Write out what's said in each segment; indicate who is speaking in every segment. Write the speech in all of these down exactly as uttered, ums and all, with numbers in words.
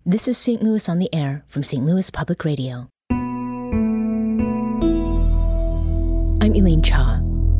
Speaker 1: This is Saint Louis on the Air from Saint Louis Public Radio. I'm Elaine Cha.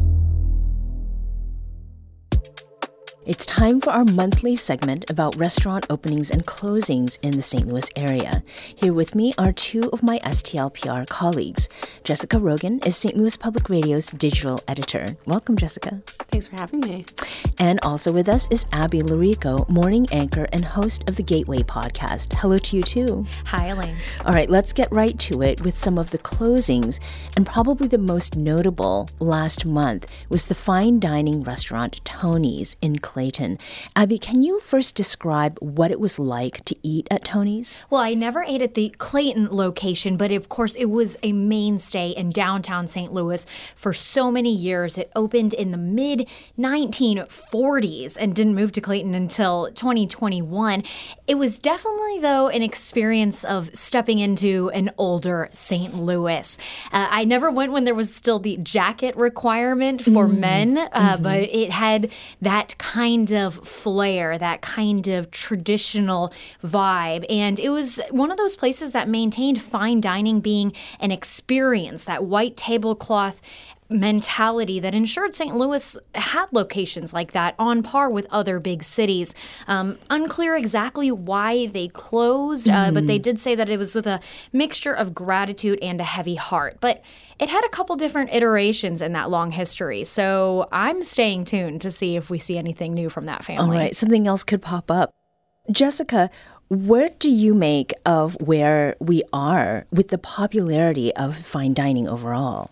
Speaker 1: It's time for our monthly segment about restaurant openings and closings in the Saint Louis area. Here with me are two of my S T L P R colleagues. Jessica Rogan is Saint Louis Public Radio's digital editor. Welcome, Jessica.
Speaker 2: Thanks for having me.
Speaker 1: And also with us is Abby Larico, morning anchor and host of the Gateway podcast. Hello to you too.
Speaker 3: Hi, Elaine.
Speaker 1: All right, let's get right to it with some of the closings. And probably the most notable last month was the fine dining restaurant Tony's in Clayton. Abby, can you first describe what it was like to eat at Tony's?
Speaker 3: Well, I never ate at the Clayton location, but of course it was a mainstay in downtown Saint Louis for so many years. It opened in the mid nineteen forties and didn't move to Clayton until twenty twenty-one. It was definitely, though, an experience of stepping into an older Saint Louis. Uh, I never went when there was still the jacket requirement for mm. men, uh, mm-hmm. but it had that kind of flair, that kind of traditional vibe. And it was one of those places that maintained fine dining being an experience, that white tablecloth mentality that ensured Saint Louis had locations like that on par with other big cities. Um, unclear exactly why they closed, uh, mm. but they did say that it was with a mixture of gratitude and a heavy heart. But it had a couple different iterations in that long history, so I'm staying tuned to see if we see anything new from that family.
Speaker 1: All right, something else could pop up. Jessica, what do you make of where we are with the popularity of fine dining overall?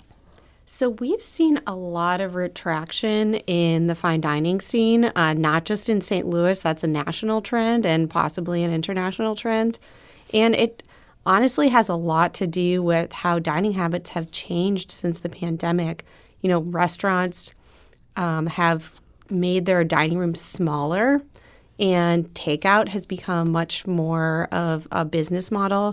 Speaker 2: So we've seen a lot of retraction in the fine dining scene, uh, not just in Saint Louis. That's a national trend and possibly an international trend. And it honestly has a lot to do with how dining habits have changed since the pandemic. You know, restaurants um, have made their dining rooms smaller, and takeout has become much more of a business model.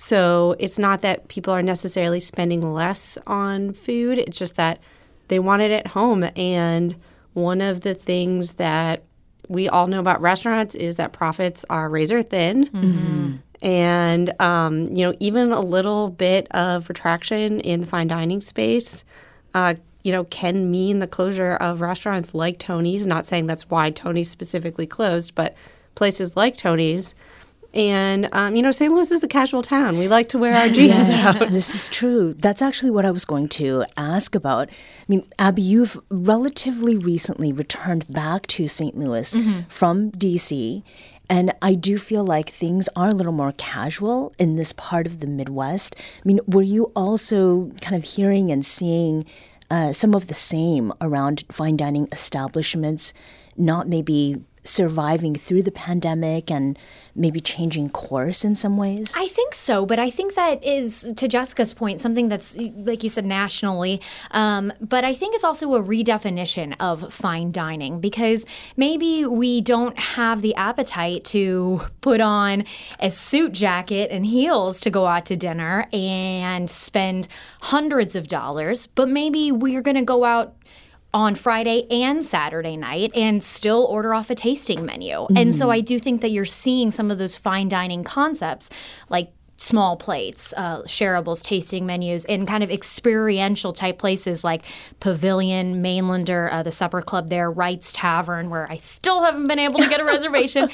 Speaker 2: So it's not that people are necessarily spending less on food. It's just that they want it at home. And one of the things that we all know about restaurants is that profits are razor thin. Mm-hmm. And, um, you know, even a little bit of retraction in the fine dining space, uh, you know, can mean the closure of restaurants like Tony's. Not saying that's why Tony's specifically closed, but places like Tony's. And, um, you know, Saint Louis is a casual town. We like to wear our jeans
Speaker 1: yes,
Speaker 2: out.
Speaker 1: This is true. That's actually what I was going to ask about. I mean, Abby, you've relatively recently returned back to Saint Louis mm-hmm. from D C, and I do feel like things are a little more casual in this part of the Midwest. I mean, were you also kind of hearing and seeing uh, some of the same around fine dining establishments, not maybe surviving through the pandemic and maybe changing course in some ways?
Speaker 3: I think so, but I think that is, to Jessica's point, something that's, like you said, nationally. Um, but I think it's also a redefinition of fine dining, because maybe we don't have the appetite to put on a suit jacket and heels to go out to dinner and spend hundreds of dollars, but maybe we're going to go out on Friday and Saturday night and still order off a tasting menu. Mm. And so I do think that you're seeing some of those fine dining concepts like small plates, uh, shareables, tasting menus, and kind of experiential type places like Pavilion, Mainlander, uh, the Supper Club there, Wright's Tavern, where I still haven't been able to get a reservation.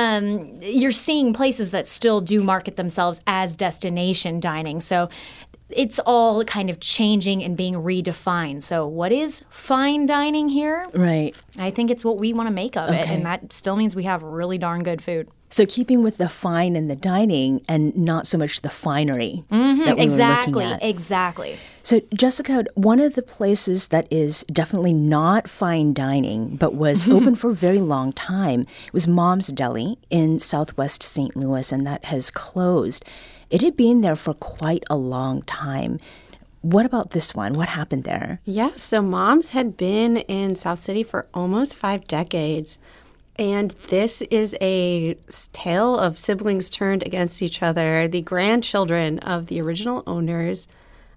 Speaker 3: Um, you're seeing places that still do market themselves as destination dining. So it's all kind of changing and being redefined. So what is fine dining here?
Speaker 1: Right.
Speaker 3: I think it's what we want to make of okay. it, and that still means we have really darn good food.
Speaker 1: So keeping with the fine and the dining and not so much the finery
Speaker 3: mm-hmm.
Speaker 1: that we
Speaker 3: exactly,
Speaker 1: were looking at.
Speaker 3: Exactly.
Speaker 1: So, Jessica, one of the places that is definitely not fine dining but was open for a very long time was Mom's Deli in southwest Saint Louis, and that has closed. It had been there for quite a long time. What about this one? What happened there?
Speaker 2: Yeah, so Mom's had been in South City for almost five decades. And this is a tale of siblings turned against each other. The grandchildren of the original owners,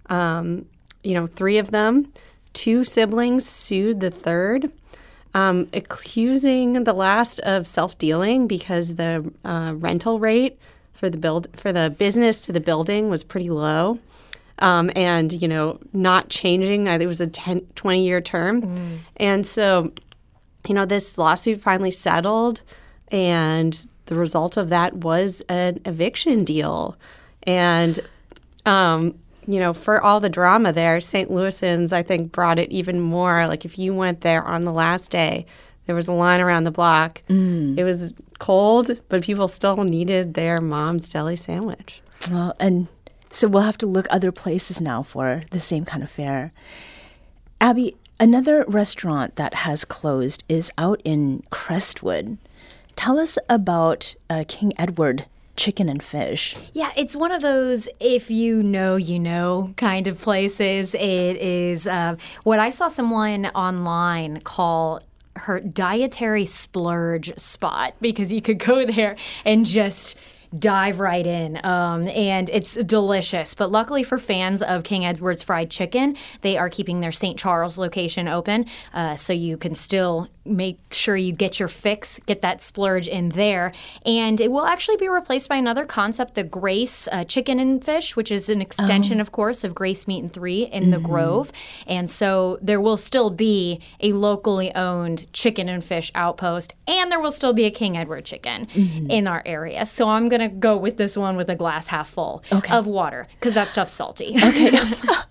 Speaker 2: um, you know, three of them, two siblings sued the third, um, accusing the last of self-dealing because the uh, rental rate for the build for the business to the building was pretty low. Um, and, you know, not changing. I think it was a ten, twenty-year term. Mm. And so, you know, this lawsuit finally settled, and the result of that was an eviction deal. And, um, you know, for all the drama there, Saint Louisans, I think, brought it even more. Like, if you went there on the last day, there was a line around the block. Mm. It was cold, but people still needed their mom's deli sandwich.
Speaker 1: Well, and so we'll have to look other places now for the same kind of fare. Abby, another restaurant that has closed is out in Crestwood. Tell us about uh, King Edward Chicken and Fish.
Speaker 3: Yeah, it's one of those if you know, you know kind of places. It is uh, what I saw someone online call her dietary splurge spot, because you could go there and just dive right in. Um, and it's delicious. But luckily for fans of King Edward's Fried Chicken, they are keeping their Saint Charles location open. Uh, so you can still make sure you get your fix, get that splurge in there. And it will actually be replaced by another concept, the Grace uh, Chicken and Fish, which is an extension, oh. of course, of Grace Meat and Three in mm-hmm. the Grove. And so there will still be a locally owned chicken and fish outpost, and there will still be a King Edward chicken mm-hmm. in our area. So I'm going to go with this one with a glass half full okay. of water, because that stuff's salty.
Speaker 1: Okay.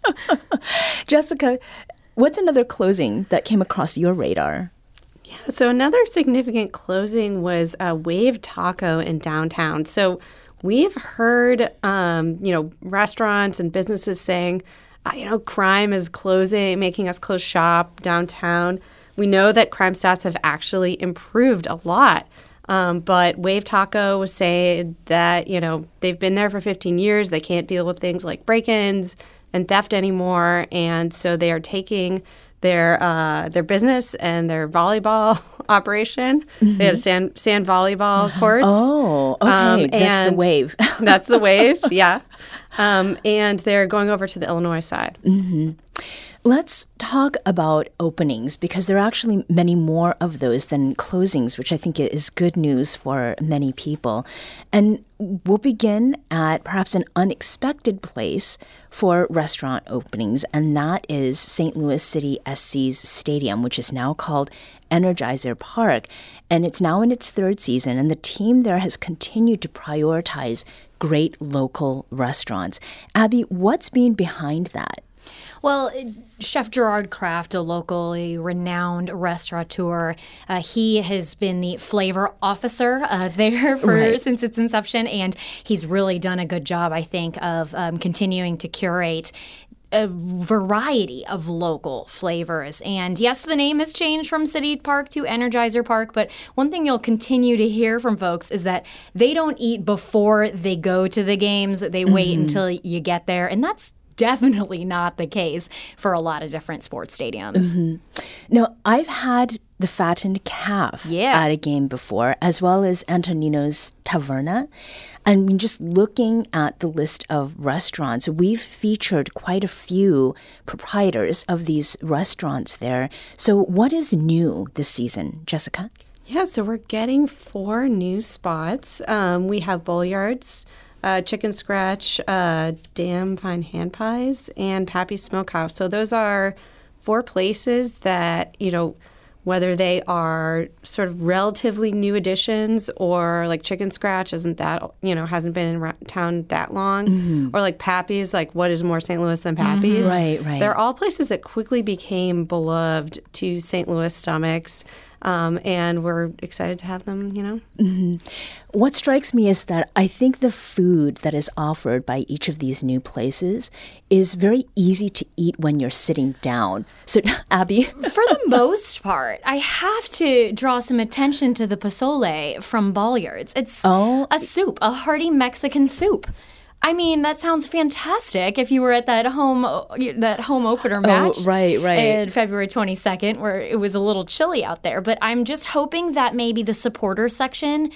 Speaker 1: Jessica, what's another closing that came across your radar?
Speaker 2: Yeah, so another significant closing was uh, Wave Taco in downtown. So we've heard, um, you know, restaurants and businesses saying, uh, you know, crime is closing, making us close shop downtown. We know that crime stats have actually improved a lot. Um, but Wave Taco was saying that, you know, they've been there for fifteen years. They can't deal with things like break-ins and theft anymore. And so they are taking their uh, their business and their volleyball operation. Mm-hmm. They had a sand, sand volleyball courts.
Speaker 1: Oh, okay. Um, that's the Wave.
Speaker 2: That's the Wave, yeah. Um, and they're going over to the Illinois side.
Speaker 1: Mm-hmm. Let's talk about openings, because there are actually many more of those than closings, which I think is good news for many people. And we'll begin at perhaps an unexpected place for restaurant openings, and that is Saint Louis City S C's stadium, which is now called Energizer Park. And it's now in its third season, and the team there has continued to prioritize great local restaurants. Abby, what's been behind that?
Speaker 3: Well, Chef Gerard Kraft, a locally renowned restaurateur, uh, he has been the flavor officer uh, there for right. since its inception, and he's really done a good job, I think, of um, continuing to curate a variety of local flavors. And yes, the name has changed from City Park to Energizer Park, but one thing you'll continue to hear from folks is that they don't eat before they go to the games. They mm-hmm. wait until you get there, and that's definitely not the case for a lot of different sports stadiums.
Speaker 1: Mm-hmm. Now, I've had the fattened calf
Speaker 3: yeah.
Speaker 1: at a game before, as well as Antonino's Taverna. I mean, just looking at the list of restaurants, we've featured quite a few proprietors of these restaurants there. So what is new this season, Jessica?
Speaker 2: Yeah, so we're getting four new spots. Um, we have Bolliards, Uh, Chicken Scratch, uh, Damn Fine Hand Pies, and Pappy's Smokehouse. So those are four places that, you know, whether they are sort of relatively new additions, or like Chicken Scratch isn't that, you know, hasn't been in ra- town that long, mm-hmm. or like Pappy's, like what is more Saint Louis than Pappy's?
Speaker 1: Mm-hmm. Right, right.
Speaker 2: They're all places that quickly became beloved to Saint Louis stomachs. Um, and we're excited to have them, you know.
Speaker 1: Mm-hmm. What strikes me is that I think the food that is offered by each of these new places is very easy to eat when you're sitting down. So, Abby?
Speaker 3: For the most part, I have to draw some attention to the pozole from Bolliards. It's oh. a soup, a hearty Mexican soup. I mean, that sounds fantastic if you were at that home that home opener match
Speaker 1: oh, right, right.
Speaker 3: on February twenty-second, where it was a little chilly out there. But I'm just hoping that maybe the supporter section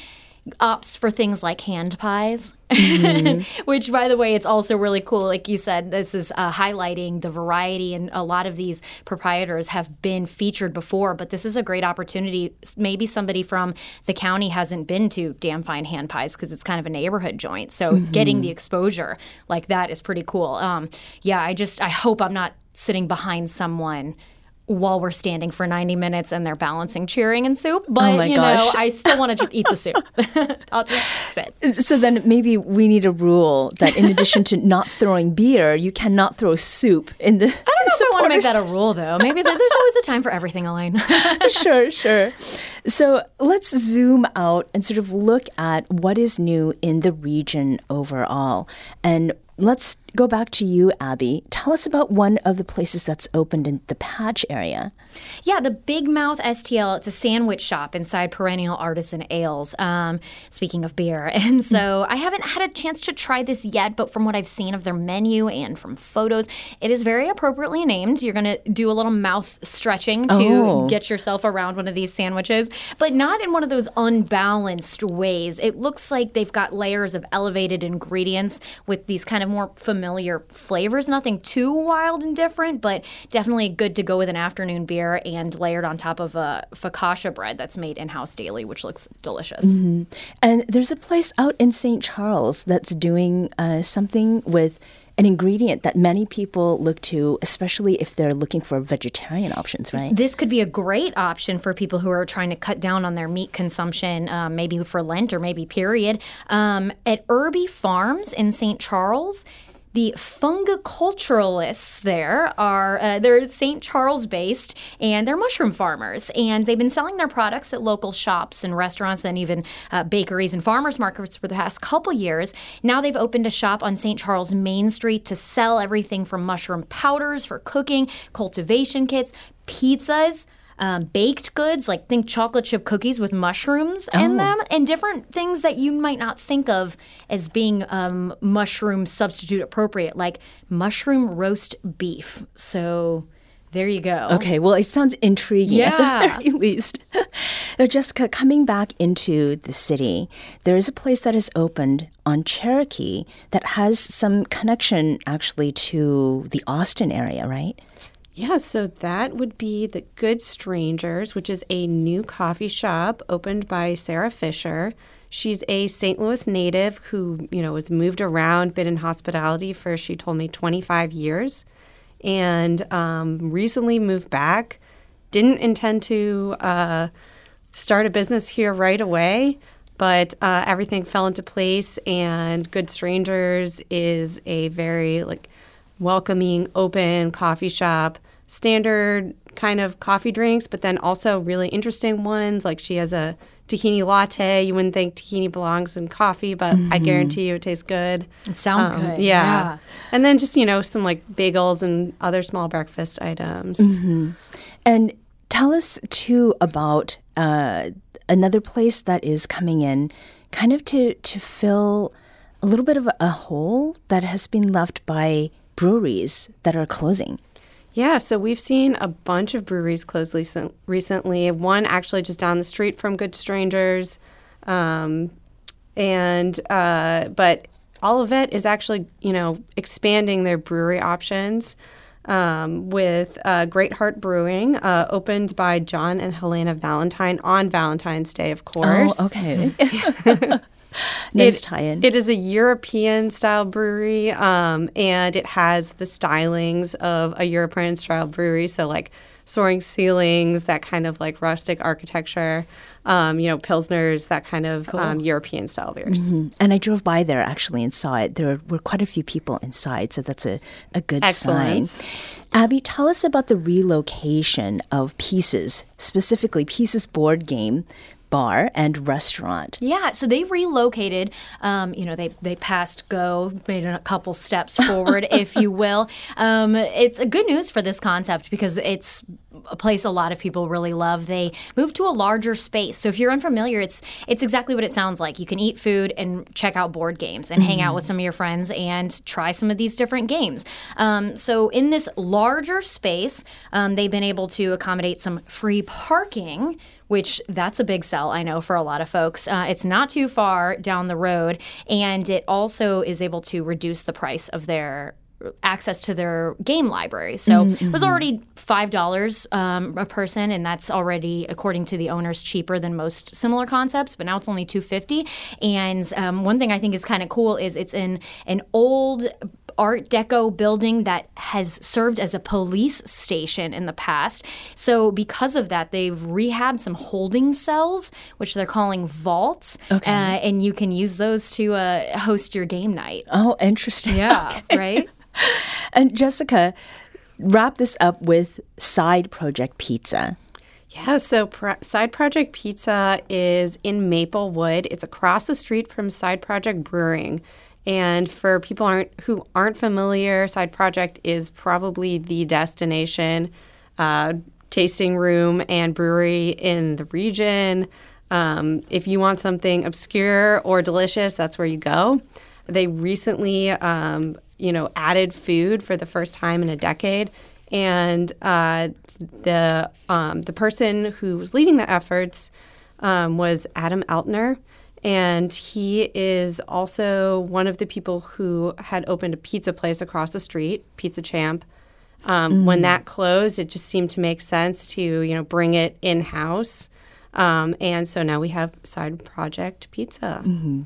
Speaker 3: opts for things like hand pies, mm-hmm. which, by the way, it's also really cool. Like you said, this is uh, highlighting the variety, and a lot of these proprietors have been featured before, but this is a great opportunity. Maybe somebody from the county hasn't been to Damn Fine Hand Pies because it's kind of a neighborhood joint, so mm-hmm. getting the exposure like that is pretty cool. Um, yeah, I just, I hope I'm not sitting behind someone while we're standing for ninety minutes and they're balancing cheering and soup. But,
Speaker 1: oh my
Speaker 3: you
Speaker 1: gosh.
Speaker 3: know, I still want to eat the soup. I'll just sit.
Speaker 1: So then maybe we need a rule that in addition to not throwing beer, you cannot throw soup in the
Speaker 3: I don't know if I want to make that a rule, though. Maybe there, there's always a time for everything, Elaine.
Speaker 1: Sure, sure. So let's zoom out and sort of look at what is new in the region overall. And let's go back to you, Abby. Tell us about one of the places that's opened in the Patch area.
Speaker 3: Yeah, the Big Mouth S T L. It's a sandwich shop inside Perennial Artisan Ales, um, speaking of beer. And so I haven't had a chance to try this yet, but from what I've seen of their menu and from photos, it is very appropriately named. You're going to do a little mouth stretching to
Speaker 1: oh.
Speaker 3: get yourself around one of these sandwiches, but not in one of those unbalanced ways. It looks like they've got layers of elevated ingredients with these kind of more familiar flavors. Nothing too wild and different, but definitely good to go with an afternoon beer and layered on top of a focaccia bread that's made in-house daily, which looks delicious.
Speaker 1: Mm-hmm. And there's a place out in Saint Charles that's doing uh, something with an ingredient that many people look to, especially if they're looking for vegetarian options, right?
Speaker 3: This could be a great option for people who are trying to cut down on their meat consumption, um, maybe for Lent or maybe period. Um, at Irby Farms in Saint Charles, the fungiculturalists there are, uh, they're Saint Charles based, and they're mushroom farmers. And they've been selling their products at local shops and restaurants and even uh, bakeries and farmers markets for the past couple years. Now they've opened a shop on Saint Charles Main Street to sell everything from mushroom powders for cooking, cultivation kits, pizzas, Um, baked goods, like think chocolate chip cookies with mushrooms
Speaker 1: oh.
Speaker 3: in them, and different things that you might not think of as being um, mushroom substitute appropriate, like mushroom roast beef. So there you go.
Speaker 1: Okay, well, it sounds intriguing
Speaker 3: yeah.
Speaker 1: at the very least. Now, Jessica, coming back into the city, there is a place that is opened on Cherokee that has some connection actually to the Austin area, right?
Speaker 2: Yeah, so that would be the Good Strangers, which is a new coffee shop opened by Sarah Fisher. She's a Saint Louis native who, you know, has moved around, been in hospitality for, she told me, twenty-five years, and um, recently moved back. Didn't intend to uh, start a business here right away, but uh, everything fell into place, and Good Strangers is a very, like, welcoming, open coffee shop, standard kind of coffee drinks, but then also really interesting ones. Like she has a tahini latte. You wouldn't think tahini belongs in coffee, but mm-hmm. I guarantee you it tastes good.
Speaker 3: It sounds
Speaker 2: um,
Speaker 3: good.
Speaker 2: Yeah.
Speaker 3: yeah.
Speaker 2: And then just, you know, some like bagels and other small breakfast items.
Speaker 1: Mm-hmm. And tell us too about uh, another place that is coming in kind of to, to fill a little bit of a, a hole that has been left by breweries that are closing.
Speaker 2: Yeah, so we've seen a bunch of breweries close recently. One actually just down the street from Good Strangers, um, and uh, but Olivet is actually, you know, expanding their brewery options um, with uh, Great Heart Brewing, uh, opened by John and Helena Valentine on Valentine's Day, of course.
Speaker 1: Oh, okay. Nice
Speaker 2: it,
Speaker 1: tie-in.
Speaker 2: It is a European-style brewery, um, and it has the stylings of a European-style brewery, so like soaring ceilings, that kind of like rustic architecture, um, you know, Pilsners, that kind of cool. um, European-style beers.
Speaker 1: Mm-hmm. And I drove by there actually and saw it. There were quite a few people inside, so that's a, a good
Speaker 2: Excellent.
Speaker 1: sign. Abby, tell us about the relocation of Pieces, specifically Pieces Board Game Bar and Restaurant.
Speaker 3: Yeah, so they relocated. Um, you know, they they passed go, made a couple steps forward, if you will. Um, it's a good news for this concept because it's a place a lot of people really love. They moved to a larger space. So if you're unfamiliar, it's it's exactly what it sounds like. You can eat food and check out board games and mm-hmm. hang out with some of your friends and try some of these different games. Um, so in this larger space, um, they've been able to accommodate some free parking, which that's a big sell, I know, for a lot of folks. Uh, it's not too far down the road, and it also is able to reduce the price of their access to their game library. So mm-hmm. it was already five dollars um, a person, and that's already, according to the owners, cheaper than most similar concepts, but now it's only two hundred fifty dollars. And um, one thing I think is kind of cool is it's in an old Art Deco building that has served as a police station in the past. So because of that, they've rehabbed some holding cells, which they're calling vaults, okay. uh, and you can use those to uh, host your game night.
Speaker 1: Oh, interesting.
Speaker 3: Yeah,
Speaker 1: okay.
Speaker 3: right?
Speaker 1: And Jessica, wrap this up with Side Project Pizza.
Speaker 2: Yeah, so Pro- Side Project Pizza is in Maplewood. It's across the street from Side Project Brewing. And for people aren't who aren't familiar, Side Project is probably the destination uh, tasting room and brewery in the region. Um, if you want something obscure or delicious, that's where you go. They recently, um, you know, added food for the first time in a decade, and uh, the um, the person who was leading the efforts um, was Adam Eltner. And he is also one of the people who had opened a pizza place across the street, Pizza Champ. Um, mm. When that closed, it just seemed to make sense to, you know, bring it in-house. Um, and so now we have Side Project Pizza.
Speaker 1: Mm-hmm.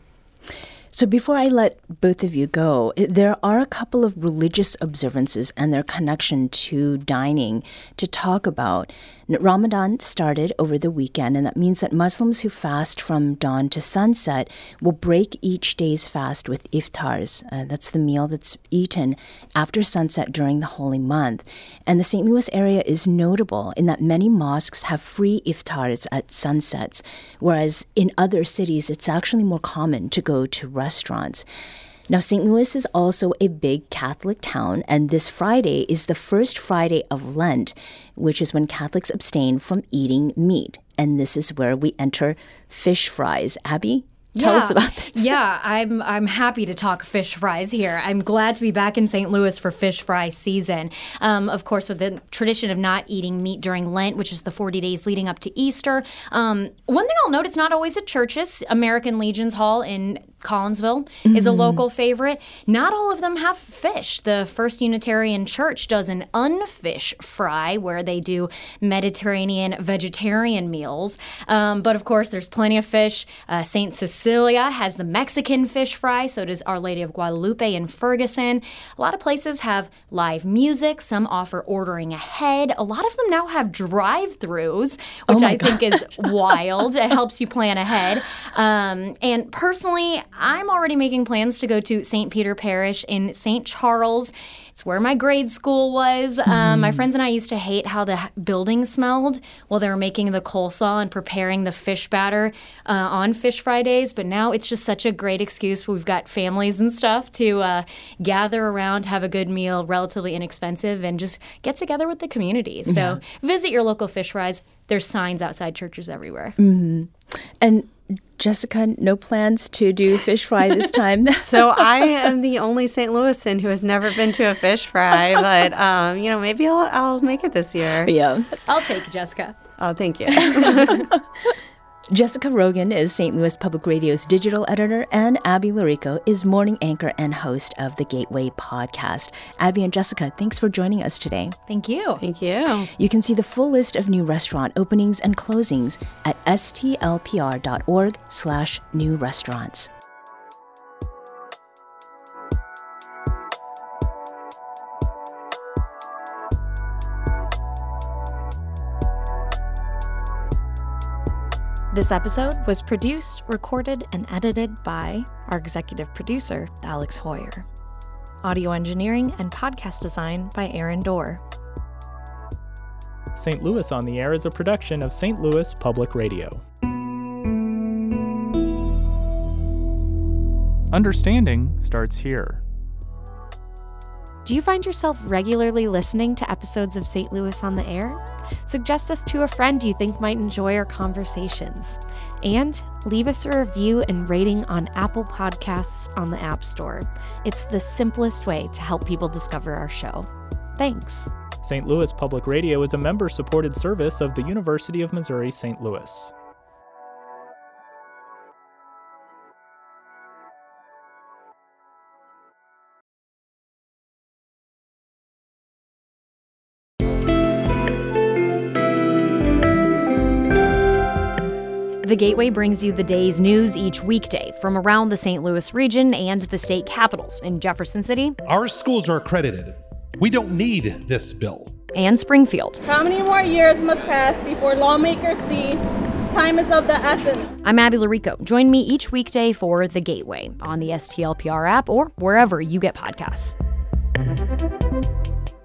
Speaker 1: So before I let both of you go, there are a couple of religious observances and their connection to dining to talk about. Ramadan started over the weekend, and that means that Muslims who fast from dawn to sunset will break each day's fast with iftars. Uh, that's the meal that's eaten after sunset during the holy month. And the Saint Louis area is notable in that many mosques have free iftars at sunsets, whereas in other cities it's actually more common to go to restaurants. Now, Saint Louis is also a big Catholic town, and this Friday is the first Friday of Lent, which is when Catholics abstain from eating meat. And this is where we enter fish fries. Abby? Tell
Speaker 3: yeah.
Speaker 1: us about this.
Speaker 3: Yeah, I'm I'm happy to talk fish fries here. I'm glad to be back in Saint Louis for fish fry season. Um, of course, with the tradition of not eating meat during Lent, which is the forty days leading up to Easter. Um, one thing I'll note, it's not always at churches. American Legion's Hall in Collinsville mm-hmm. is a local favorite. Not all of them have fish. The First Unitarian Church does an unfish fry where they do Mediterranean vegetarian meals. Um, but of course, there's plenty of fish. Uh, Saint Cecilia has the Mexican fish fry. So does Our Lady of Guadalupe in Ferguson. A lot of places have live music. Some offer ordering ahead. A lot of them now have drive-thrus, which oh I God. think is wild. It helps you plan ahead. Um, and personally, I'm already making plans to go to Saint Peter Parish in Saint Charles. It's where my grade school was. Mm-hmm. Um, my friends and I used to hate how the building smelled while they were making the coleslaw and preparing the fish batter uh, on Fish Fridays. But now it's just such a great excuse. We've got families and stuff to uh, gather around, have a good meal, relatively inexpensive, and just get together with the community. So yeah. visit your local fish fries. There's signs outside churches everywhere.
Speaker 1: Mm-hmm. And Jessica, no plans to do fish fry this time?
Speaker 2: So I am the only Saint Louisan who has never been to a fish fry, but, um, you know, maybe I'll, I'll make it this year.
Speaker 1: Yeah.
Speaker 3: I'll take Jessica.
Speaker 2: Oh, thank you.
Speaker 1: Jessica Rogan is Saint Louis Public Radio's digital editor, and Abby Larico is morning anchor and host of the Gateway podcast. Abby and Jessica, thanks for joining us today.
Speaker 3: Thank you.
Speaker 2: Thank you.
Speaker 1: You can see the full list of new restaurant openings and closings at stlpr.org slash new restaurants.
Speaker 4: This episode was produced, recorded, and edited by our executive producer, Alex Hoyer. Audio engineering and podcast design by Aaron Dorr.
Speaker 5: Saint Louis on the Air is a production of Saint Louis Public Radio. Understanding starts here.
Speaker 4: Do you find yourself regularly listening to episodes of Saint Louis on the Air? Suggest us to a friend you think might enjoy our conversations. And leave us a review and rating on Apple Podcasts on the App Store. It's the simplest way to help people discover our show. Thanks.
Speaker 5: Saint Louis Public Radio is a member-supported service of the University of Missouri Saint Louis.
Speaker 3: The Gateway brings you the day's news each weekday from around the Saint Louis region and the state capitals in Jefferson City.
Speaker 6: Our schools are accredited. We don't need this bill.
Speaker 3: And Springfield.
Speaker 7: How many more years must pass before lawmakers see time is of the essence?
Speaker 3: I'm Abby Larico. Join me each weekday for The Gateway on the S T L P R app or wherever you get podcasts.